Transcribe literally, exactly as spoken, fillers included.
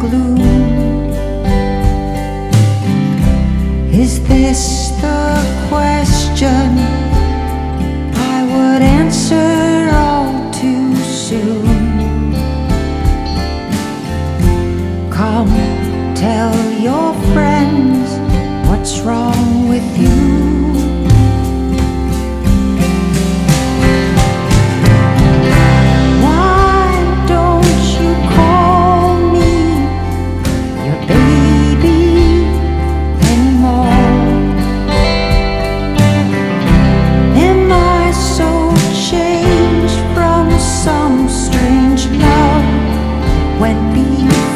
unglued. Is this the question I would answer all too soon? Come, tell your friends what's wrong with you. When being